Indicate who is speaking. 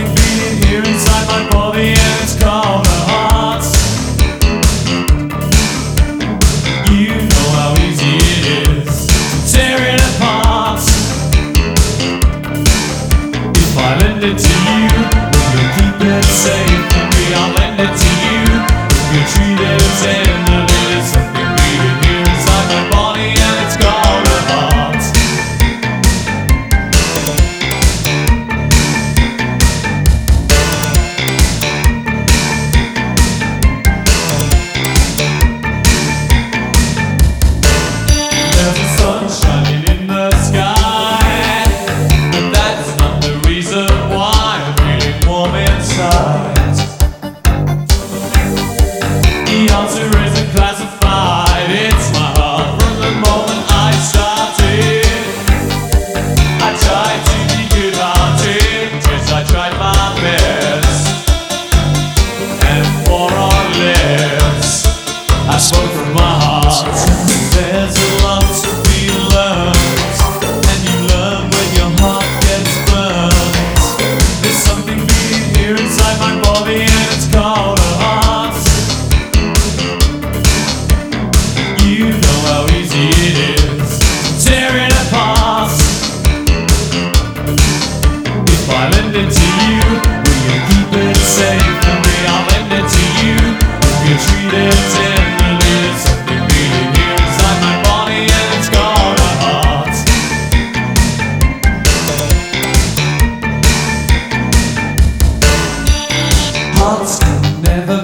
Speaker 1: something beating here inside my body, and it's called a heart. You know how easy it is to tear it apart. If I lend it to you, will you keep it safe for me? I'll lend it to you, will you treat it tenderly? There's something beating here inside my body, and it's called a heart. There's a sun shining in the sky, but that's not the reason why I'm feeling warm inside. The answer isn't classified, it's my heart. From the moment I started, I tried to be good-hearted, yes, I tried my best. And more or less, I spoke from my heart. There's a lot to be learned, and you learn when your heart gets burned. There's something beating here inside my body, and it's called a heart. You know how easy it is to tear it apart. If I lend it to you, will you keep it safe for me? I'll lend it to you, will you treat it tenderly? There's something beating here inside my body, and it's called a heart. Hearts can never